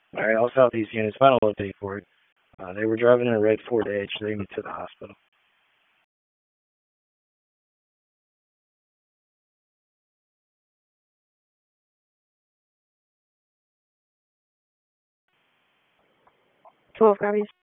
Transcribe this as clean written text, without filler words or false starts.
All right, I'll sell these units. Final update for it. They were driving in a red Ford Edge. They me to the hospital. Twelve copies.